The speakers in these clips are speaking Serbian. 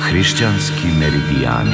Hrišćanski meridijani.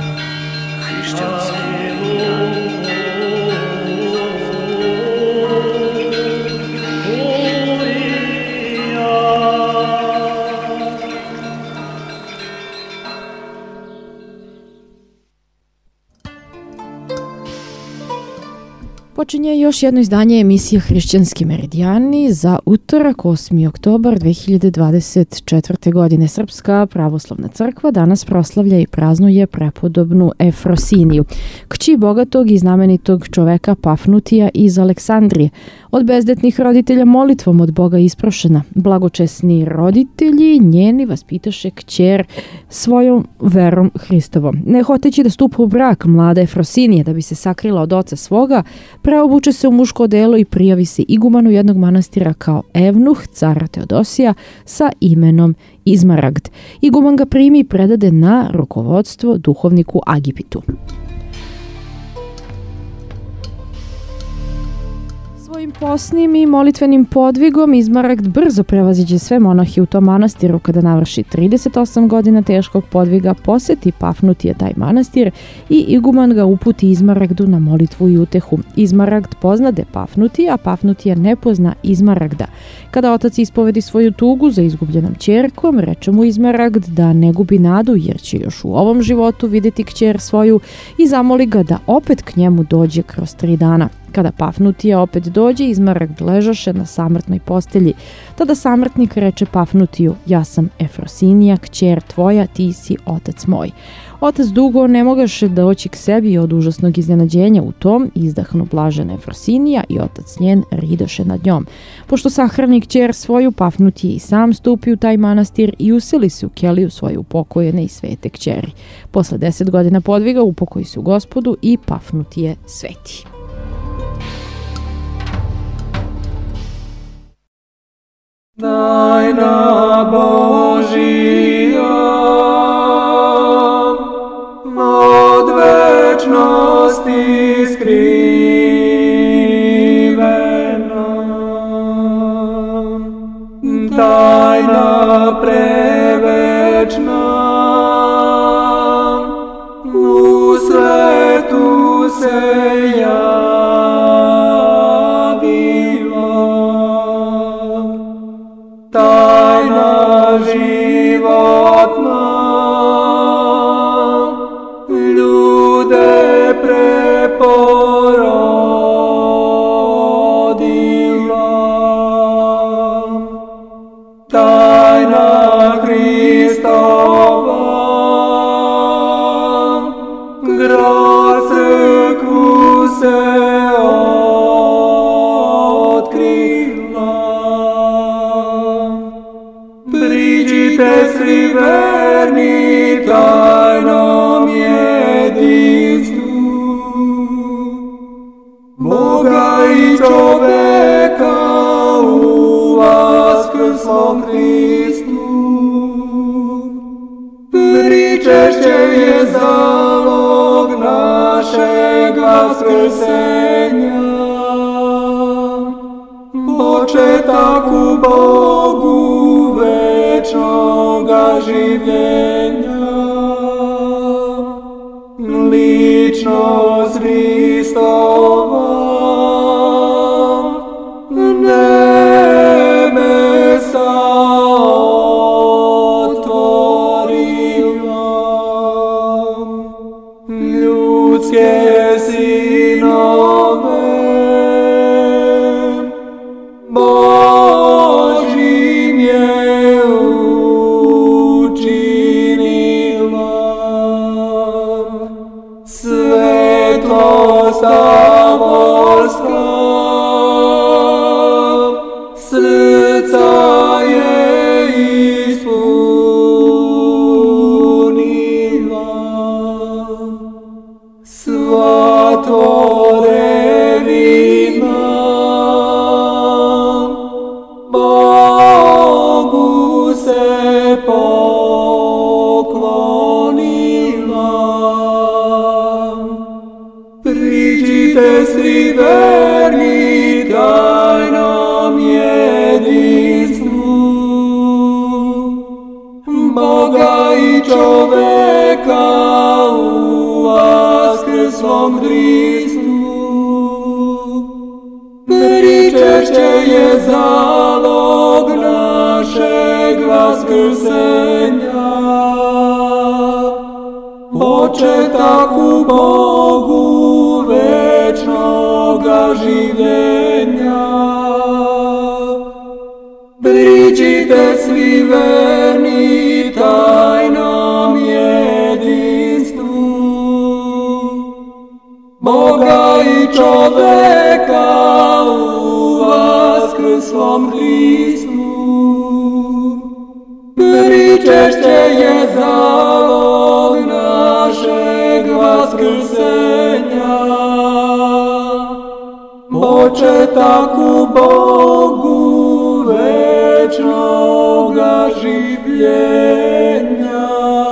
Počinje još jedno izdanje emisije Hrišćanski meridijani za utorak 8. oktobar 2024. godine. Srpska pravoslavna crkva danas proslavlja i praznuje prepodobnu Efrosiniju, kći bogatog i znamenitog čoveka Pafnutija iz Aleksandrije, od bezdetnih roditelja molitvom od Boga isprošena. Blagočesni roditelji njeni vaspitaše kćer svojom verom Hristovom. Ne hoteći da stupa u brak, mlada Efrosinija, da bi se sakrila od oca svoga, preobuče se u muško odelo i prijavi se igumanu jednog manastira kao evnuh cara Teodosija sa imenom Izmaragd. Iguman ga primi i predade na rukovodstvo duhovniku Agipitu. Svojim posnim i molitvenim podvigom Izmaragd brzo prevaziđe sve monahe u tom manastiru. Kada navrši 38 godina teškog podviga, poseti Pafnutije taj manastir i iguman ga uputi Izmaragdu na molitvu i utehu. Izmaragd poznade Pafnutija, a Pafnutija ne pozna Izmaragda. Kada otac ispovedi svoju tugu za izgubljenom ćerkom, reče mu Izmaragd da ne gubi nadu jer će još u ovom životu vidjeti kćer svoju i zamoli ga da opet k njemu dođe kroz 3 dana. Kada Pafnutija opet dođe, Izmaragd ležaše na samrtnoj postelji. Tada samrtnik reče Pafnutiju: ja sam Efrosinija, kćer tvoja, ti si otac moj. Otac dugo ne mogaše doći k sebi od užasnog iznenađenja u tom, izdahnu blažena Efrosinija i otac njen ridoše nad njom. Pošto sahrani kćer svoju, Pafnutije i sam stupi u taj manastir i useli se u keliju svoje upokojene i svete kćeri. Posle 10 godina podviga upokoji se u Gospodu i Pafnutije sveti. Tajna Božija od večnosti skrivena, tajna prevečna u svetu se tajna životna, ljude preporodila. Tajna Hristova, grad crkvu se svi verni tajnom jedinstvu Boga i čoveka u vaskrslom Hristu. Pričešće je zalog našeg vaskrsenja, početak u Bogu večnoga življenja, ličnost Hristova, nebesa otvorila, ljudske sinove Božim je učinila. Svetlost amorska srca je ispunila. Sva tvorevina Bogu se poklonila. Priđite svi verni tajnom jedinstvu Boga i čoveka u vaskrslom Hristu. Pričešće je zalog našeg vaskrsenja, početak u Bogu večnoga življenja. Priđite svi verni tajnom jedinstvu, Boga i čoveka u vaskrslom Hristu. Pričešće je zalog našeg vaskrsenja, početak u Bogu večnoga življenja.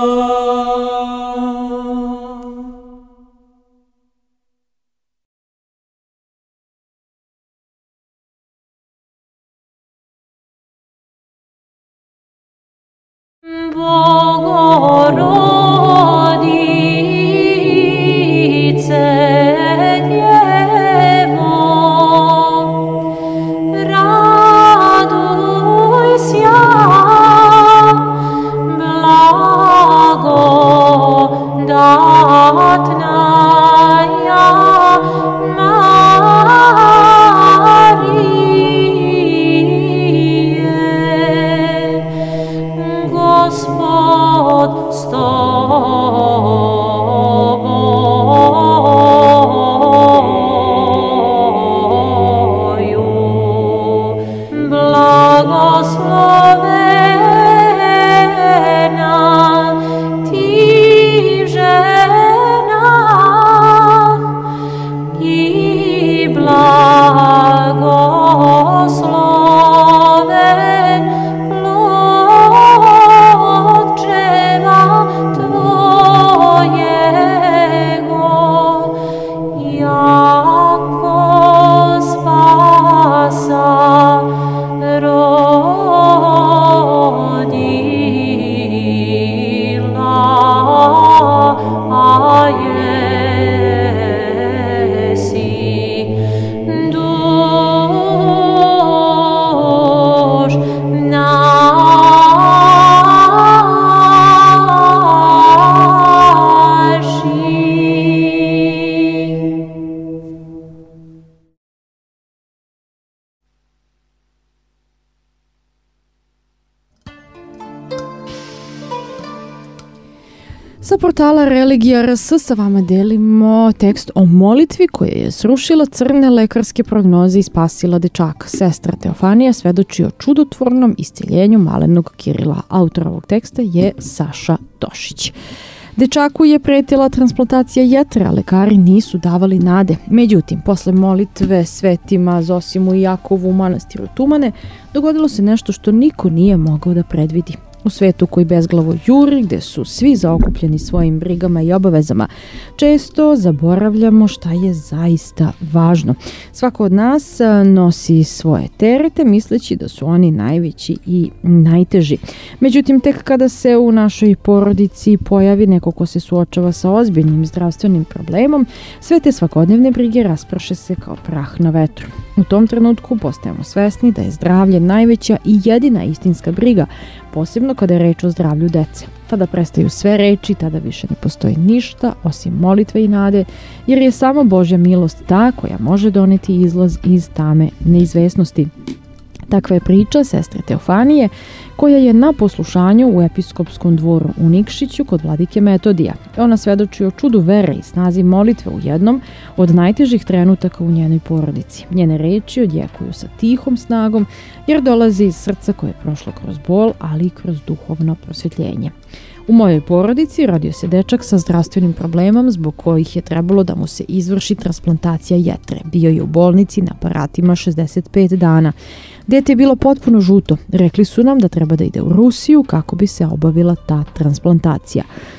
Sa portala Religija RS sa vama delimo tekst o molitvi koja je srušila crne lekarske prognoze i spasila dečaka. Sestra Teofanija svedoči o čudotvornom isceljenju malenog Kirila. Autor ovog teksta je Saša Tošić. Dečaku je pretila transplantacija jetre, a lekari nisu davali nade. Međutim, posle molitve svetima Zosimu i Jakovu u manastiru Tumane, dogodilo se nešto što niko nije mogao da predvidi. U svetu koji bezglavo juri, gde su svi zaokupljeni svojim brigama i obavezama, često zaboravljamo šta je zaista važno. Svako od nas nosi svoje terete, misleći da su oni najveći i najteži. Međutim, tek kada se u našoj porodici pojavi neko ko se suočava sa ozbiljnim zdravstvenim problemom, sve te svakodnevne brige raspraše se kao prah na vetru. U tom trenutku postajemo svesni da je zdravlje najveća i jedina istinska briga, posebno kada je reč o zdravlju dece. Tada prestaju sve reči, tada više ne postoji ništa osim molitve i nade, jer je samo Božja milost ta koja može doneti izlaz iz tame neizvesnosti. Takva je priča sestre Teofanije, koja je na poslušanju u episkopskom dvoru u Nikšiću kod vladike Metodija. Ona svedoči o čudu vere i snazi molitve u jednom od najtežih trenutaka u njenoj porodici. Njene reči odjekuju sa tihom snagom, jer dolazi iz srca koje je prošlo kroz bol, ali i kroz duhovno prosvjetljenje. U mojoj porodici rodio se dečak sa zdravstvenim problemom zbog kojih je trebalo da mu se izvrši transplantacija jetre. Bio je u bolnici na aparatima 65 dana. Dete je bilo potpuno žuto. Rekli su nam da treba da ide u Rusiju kako bi se obavila ta transplantacija.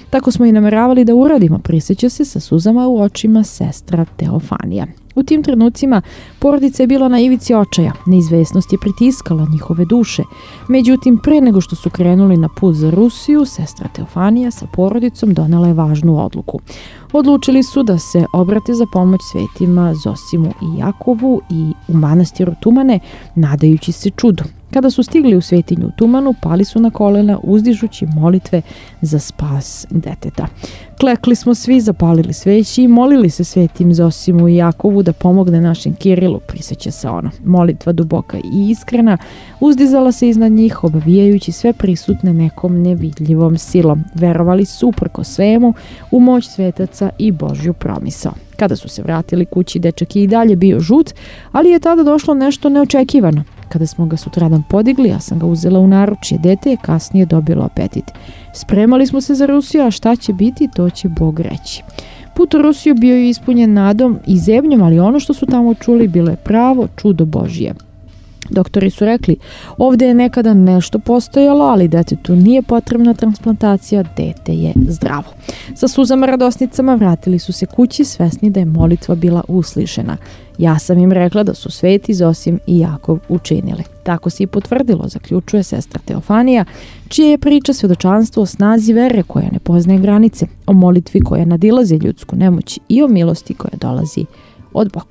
Tako smo i nameravali da uradimo, prisjeća se sa suzama u očima sestra Teofanija. U tim trenucima porodica je bila na ivici očaja, neizvesnost je pritiskala njihove duše. Međutim, pre nego što su krenuli na put za Rusiju, sestra Teofanija sa porodicom donela je važnu odluku. Odlučili su da se obrate za pomoć svetima Zosimu i Jakovu i u manastiru Tumane, nadajući se čudu. Kada su stigli u svetinju u Tumanu, pali su na kolena uzdižući molitve za spas deteta. Klekli smo svi, zapalili sveći i molili se svetim Zosimu i Jakovu da pomogne našem Kirilu, prisjeća se ona. Molitva duboka i iskrena uzdizala se iznad njih, obavijajući sve prisutne nekom nevidljivom silom. Verovali su uprko svemu u moć svetaca i Božju promisao. Kada su se vratili kući, dečak je i dalje bio žut, ali je tada došlo nešto neočekivano. Kada smo ga sutradan podigli, ja sam ga uzela u naručje. Dete je kasnije dobilo apetit. Spremali smo se za Rusiju, a šta će biti, to će Bog reći. Put u Rusiju bio je ispunjen nadom i zebnjom, ali ono što su tamo čuli bilo je pravo čudo Božije. Doktori su rekli, ovdje je nekada nešto postojalo, ali detetu nije potrebna transplantacija, dete je zdravo. Sa suzama radosnicama vratili su se kući, svesni da je molitva bila uslišena. Ja sam im rekla da su sveti Zosim i Jakov učinili. Tako se i potvrdilo, zaključuje sestra Teofanija, čija je priča svedočanstvo o snazi vere koja ne poznaje granice, o molitvi koja nadilazi ljudsku nemoć i o milosti koja dolazi od Boga.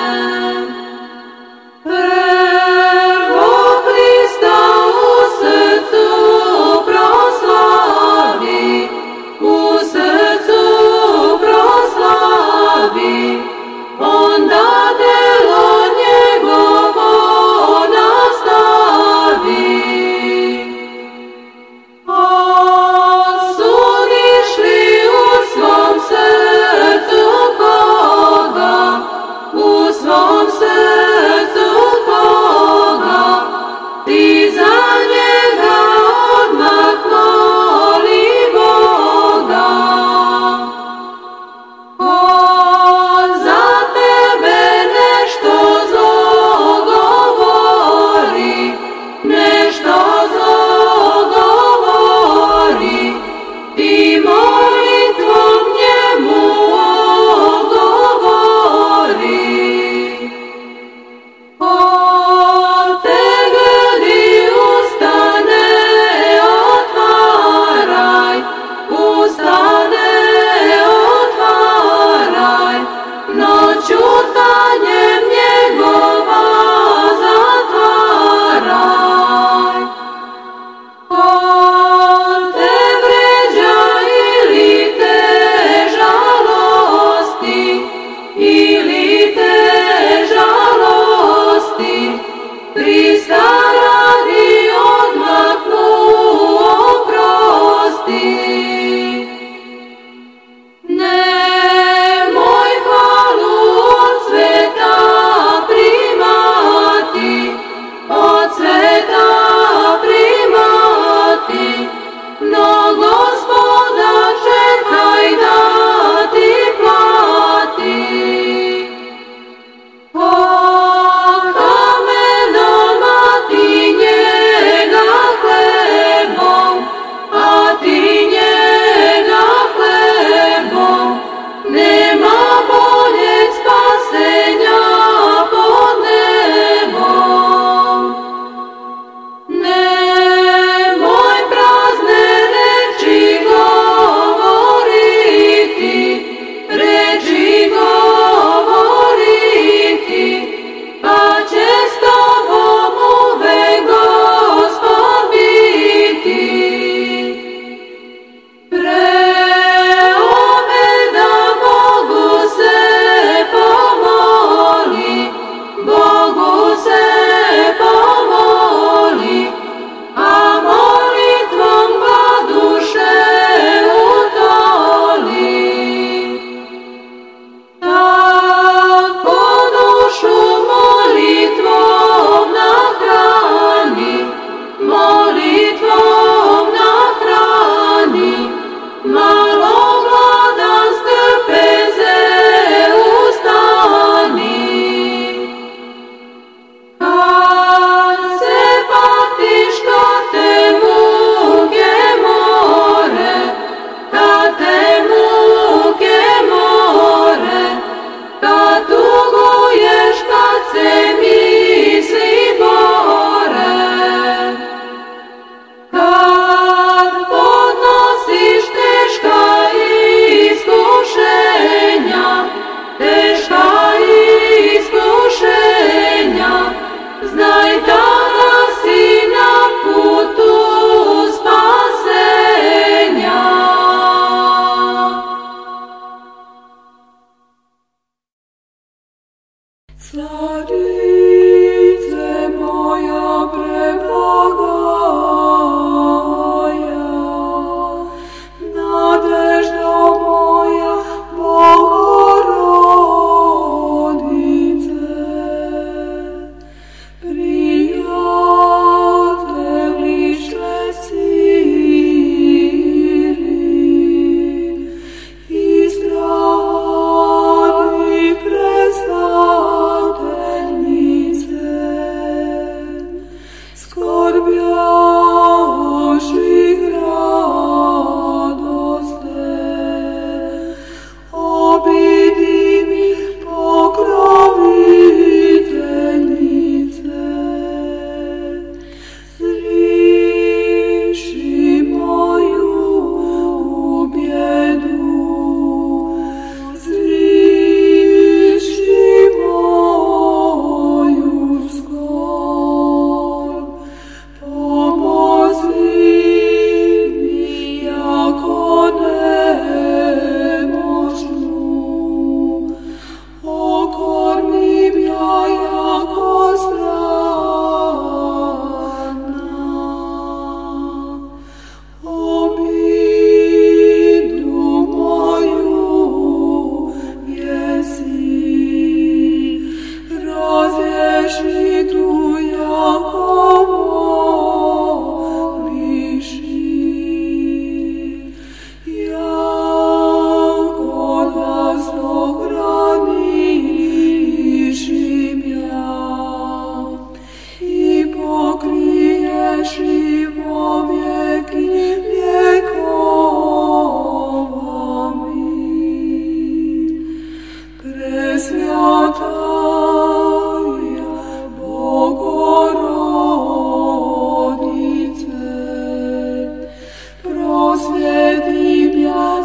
Hrvo Hrista u srcu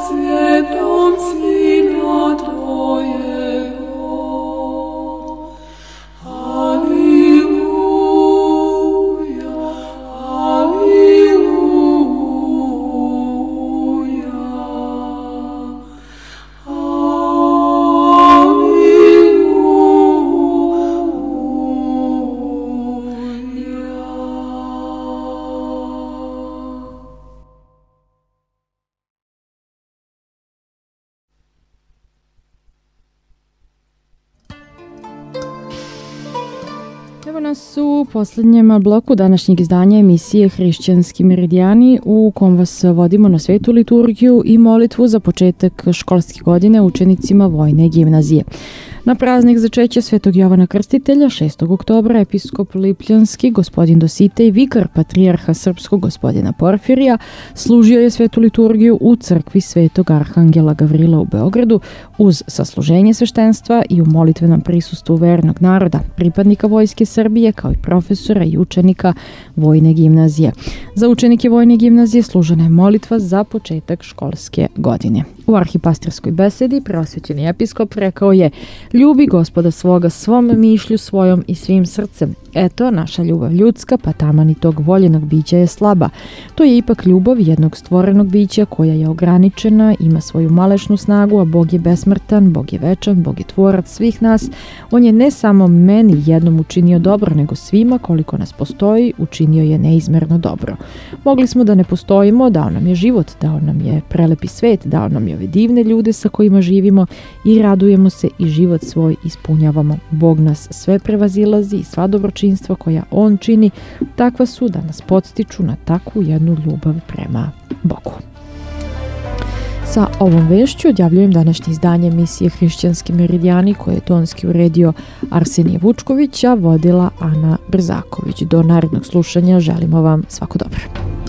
cvjetom Sina Tvojego. Aleluja, aleluja. Evo nas u posljednjem bloku današnjeg izdanja emisije Hrišćanski meridijani u kom vas vodimo na svetu liturgiju i molitvu za početak školske godine učenicima Vojne gimnazije. Na praznik začeća Svetog Jovana Krstitelja 6. oktobra episkop Lipljanski gospodin Dositej, vikar patrijarha srpskog gospodina Porfirija, služio je svetu liturgiju u crkvi Svetog Arhangela Gavrila u Beogradu uz sasluženje sveštenstva i u molitvenom prisustvu vernog naroda, pripadnika Vojske Srbije kao i profesora i učenika Vojne gimnazije. Za učenike Vojne gimnazije služena je molitva za početak školske godine. U arhipastirskoj besedi preosvećeni episkop rekao je: ljubi Gospoda svoga svom mišlju svojom i svim srcem. Eto, naša ljubav ljudska, pa taman i tog voljenog bića je slaba. To je ipak ljubav jednog stvorenog bića koja je ograničena, ima svoju malešnu snagu, a Bog je besmrtan, Bog je večan, Bog je tvorac svih nas. On je ne samo meni jednom učinio dobro, nego svima koliko nas postoji učinio je neizmerno dobro. Mogli smo da ne postojimo, dao nam je život, dao nam je prelepi svet, dao nam je ove divne ljude sa kojima živimo i radujemo se i život svoj ispunjavamo. Bog nas sve prevazilazi i sva dobročinstva koja On čini takva su da nas podstiču na takvu jednu ljubav prema Bogu. Sa ovom vešću odjavljujem današnje izdanje emisije Hrišćanski meridijani koje je tonski uredio Arsenije Vučković, a vodila Ana Brzaković. Do narednog slušanja želimo vam svako dobro.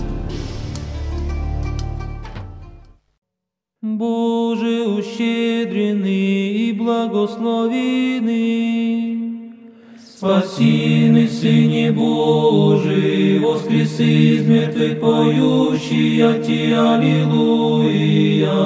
Боже ущедренный и благословенный, спаси, Сыне Божий, воскреси из мертвых поющий о Ти, аллилуйя.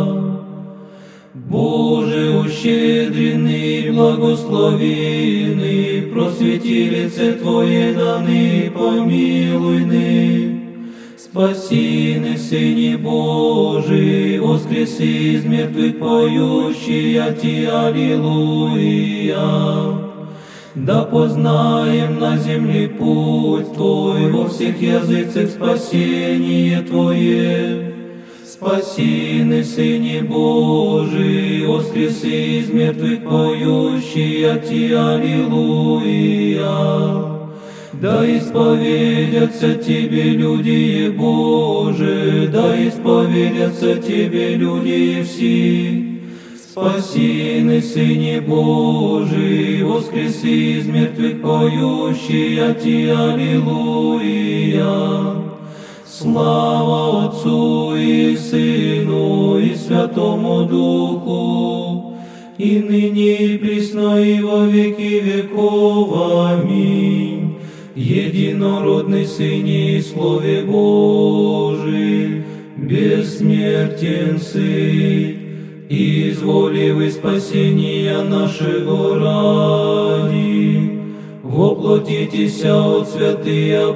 Боже ущедренный и благословенный, просвети лице Твое ныне, помилуй ныне. Спаси, Сыне Божий, воскреси из мертвых поющий о Ти, аллилуйя. Да познаем на земле путь Твой, во всех языцах спасение Твое. Спаси, Сыне Божий, воскреси из мертвых поющий о Ти, аллилуйя. Да исповедятся Тебе, люди Божии, да исповедятся Тебе, люди все. Спаси, Сыне Божий, воскреси из мертвых поющий о Ти, аллилуйя. Слава Отцу и Сыну и Святому Духу, и ныне и присно и во веки веков. Аминь. Единородный Сыне и Слове Божий, бессмертен Сын, изволивый спасения нашего ради, воплотитеся от святыя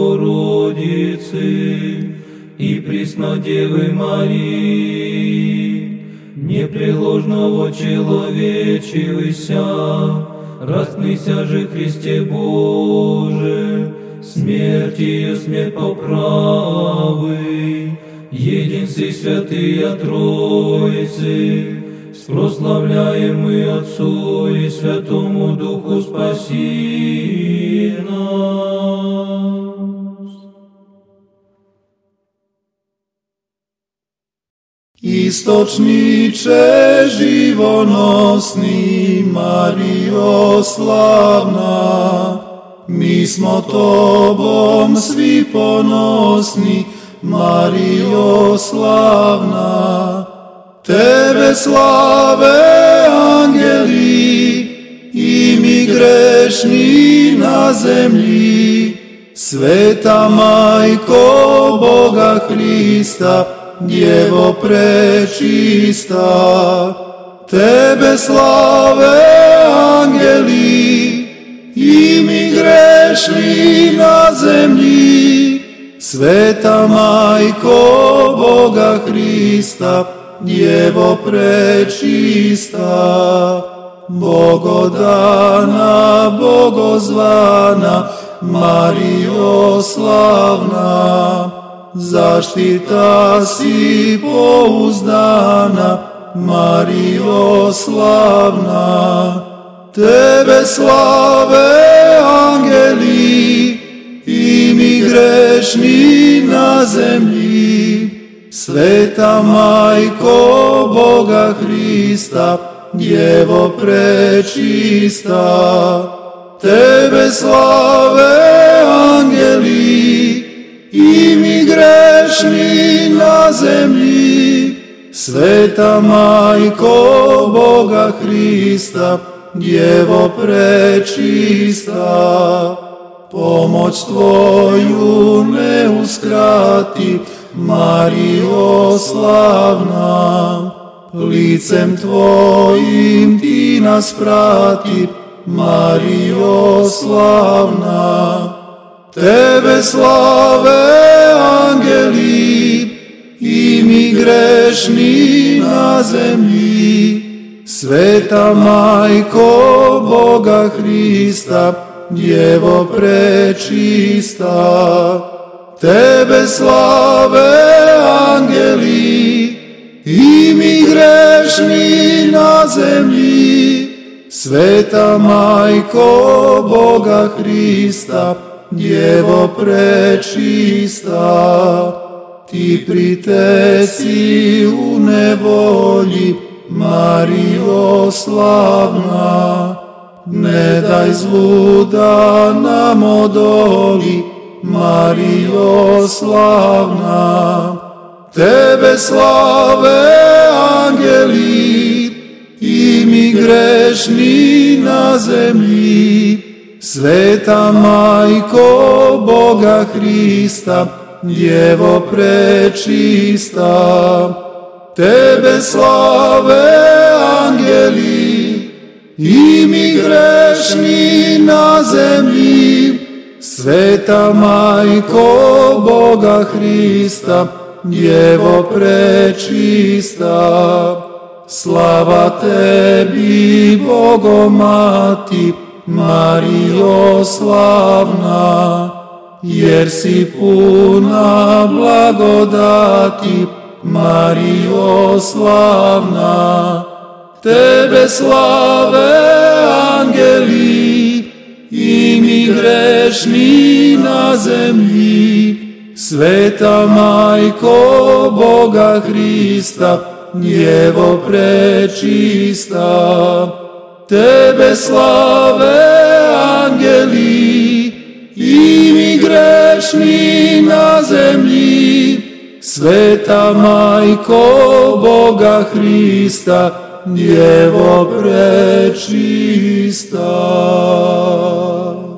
Богородицы и Преснодевы Марии, непреложного человечивыся, распнися же Христе Боже, смертью смерть поправы, единцы святые Троицы, прославляем мы Отцу и Святому Духу, спаси нас. Istočniče živonosni, Marijo slavna, mi smo Tobom svi ponosni, Marijo slavna. Tebe slave angeli i mi grešni na zemlji, Sveta Majko Boga Hrista, Djevo prečista, tebe slave angeli, i mi grešni na zemlji. Sveta Majko Boga Hrista, Djevo prečista, Bogodana, Bogozvana, Marijo slavna, zaštita si pouzdana, Marijo slavna. Tebe slave angeli, i mi grešni na zemlji. Sveta Majko Boga Hrista, Djevo prečista, tebe slave angeli, i mi grešni na zemlji. Sveta Majko Boga Hrista, Djevo prečista, pomoć tvoju ne uskrati, Marijo slavna. Licem tvojim ti nas prati, Marijo slavna. Tebe slave angeli, i mi grešni na zemlji. Sveta Majko Boga Hrista, Djevo prečista, tebe slave angeli, i mi grešni na zemlji. Sveta Majko Boga Hrista, Djevo prečista, ti priteci u nevolji, Marijo slavna. Ne daj zlu da nam odoli, Marijo slavna. Tebe slave angeli, i mi grešni na zemlji. Sveta Majko Boga Hrista, Djevo prečista, tebe slave angeli, i mi grešni na zemlji. Sveta Majko Boga Hrista, Djevo prečista, slava tebi, Bogomati, Marijo slavna, jer si puna blagodati, Marijo slavna. Tebe slave angeli, i mi grešni na zemlji. Sveta Majko Boga Hrista, Djevo prečista, tebe slave angeli, i mi grešni na zemlji. Sveta Majko Boga Hrista, Djevo prečista.